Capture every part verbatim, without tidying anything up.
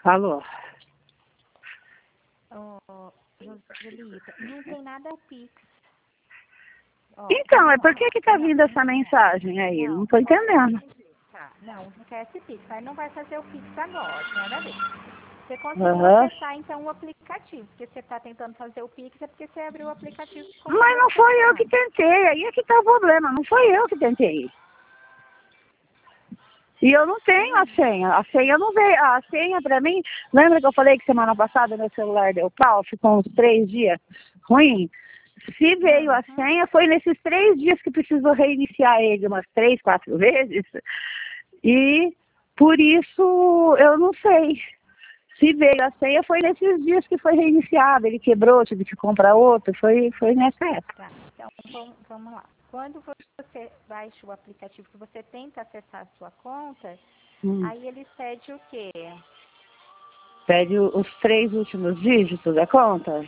Alô? Ô, Joselita, não tem nada Pix. Ó, Então, é não, por que que tá não, vindo essa mensagem aí? não, Não tô entendendo. tá, não, não quer esse Pix, mas não vai fazer o Pix agora, nada a ver. Você conseguiu Aham. acessar, então, o aplicativo, porque você está tentando fazer o Pix, é porque você abriu o aplicativo e Mas conseguiu não foi eu acessar. que tentei, aí é que tá o problema, não foi eu que tentei. E eu não tenho a senha, a senha não veio, a senha pra mim, lembra que eu falei que semana passada meu celular deu pau, ficou uns três dias ruim? Se veio a Uhum. senha, foi nesses três dias que precisou reiniciar ele umas três, quatro vezes, e por isso eu não sei. Se veio a senha, foi nesses dias que foi reiniciado, ele quebrou, tive que comprar outro, foi, foi nessa época. Tá, então vamos, vamos lá. Quando você baixa o aplicativo, que você tenta acessar a sua conta, Hum. aí eles pedem o quê? Pede o- os três últimos dígitos da conta?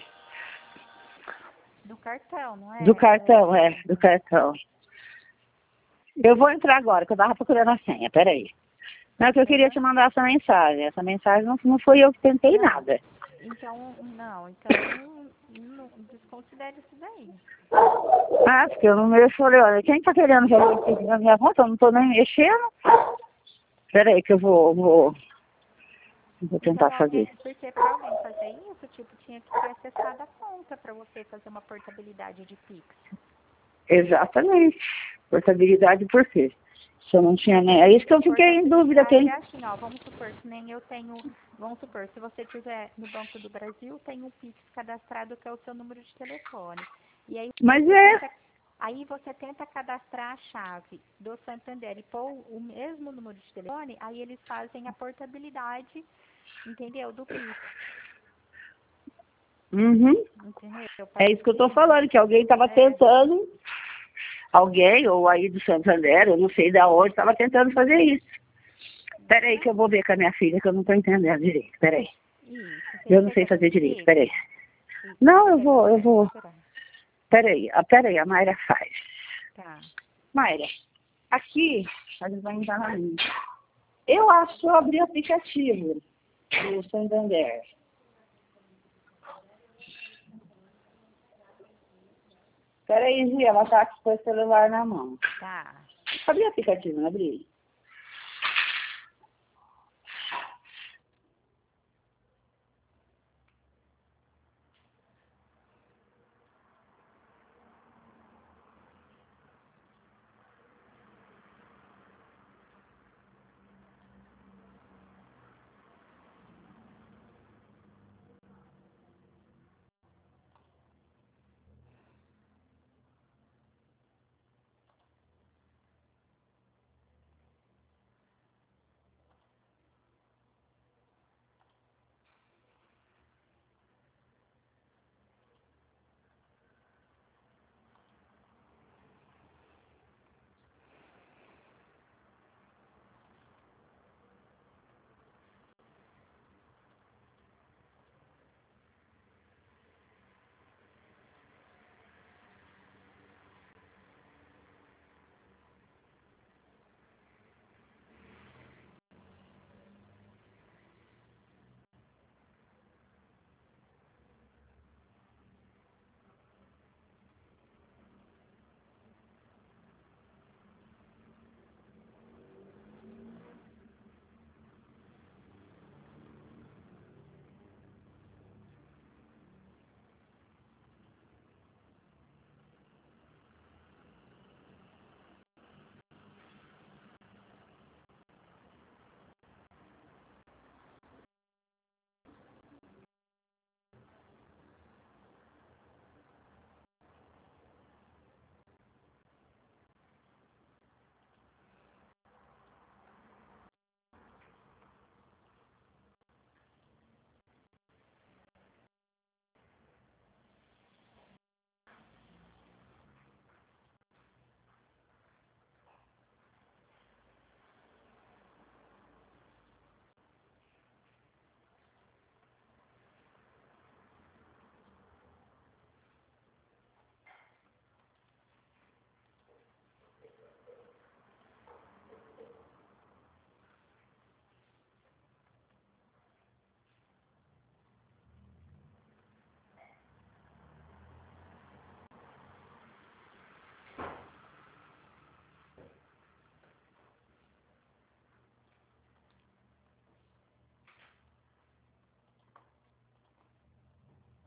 Do cartão, não Do é? cartão, É, é, do cartão. Eu vou entrar agora, que eu tava procurando a senha, peraí. Não, que eu queria te uhum. mandar essa mensagem. Essa mensagem não, não foi eu que tentei Não, nada. então, não, então não, desconsidere isso daí. Ah, porque eu não eu falei, olha, quem tá querendo fazer isso na minha conta? Eu não tô nem mexendo. Peraí que eu vou, vou, vou tentar Então, fazer. alguém, porque para alguém fazer isso, tipo, tinha que ter acessado a conta para você fazer uma portabilidade de Pix. Exatamente. Portabilidade por quê? Se eu não tinha nem... É isso que eu fiquei em dúvida. Portabilidade Quem... é assim, ó, vamos supor que nem eu tenho, vamos supor, se você tiver no Banco do Brasil, tem um Pix cadastrado que é o seu número de telefone. E aí Mas você é... tenta, aí você tenta cadastrar a chave do Santander e pôr o mesmo número de telefone, aí eles fazem a portabilidade, entendeu? Do Pix, Uhum. entendeu? É isso que eu tô Isso. falando, que alguém tava É, tentando... Alguém, ou aí do Santander, eu não sei de onde, tava tentando fazer isso. Peraí que eu vou ver com a minha filha, que eu não tô entendendo direito. Peraí. isso. Você, Eu não você sei quer que eu fazer direito, explique? peraí. Não, eu Peraí, vou, eu peraí, vou. peraí. Peraí, ah, peraí, a Mayra faz. Tá. Mayra, aqui, a gente vai entrar na minha. Eu acho que eu abri o aplicativo do Santander. Peraí, Gia, ela tá com o celular na mão. Tá. Abri o aplicativo, não abri?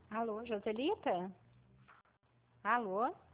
Alô, Joselita? Alô?